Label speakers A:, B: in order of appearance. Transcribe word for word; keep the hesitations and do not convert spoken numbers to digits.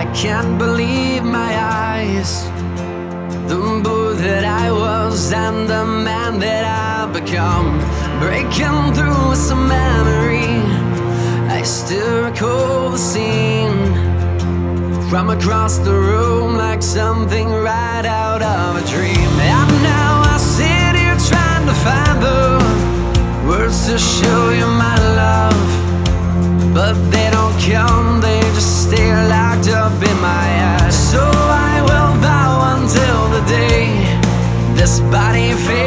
A: can't believe my eyes. The boy that I was and the man that I've become, breaking through some memory. I still recall the scene from across the room, like something right out of a dream. And now I sit here trying to find the words to show you my love, but they don't come, they just stay locked up in my eyes. So I will vow until the day this body fades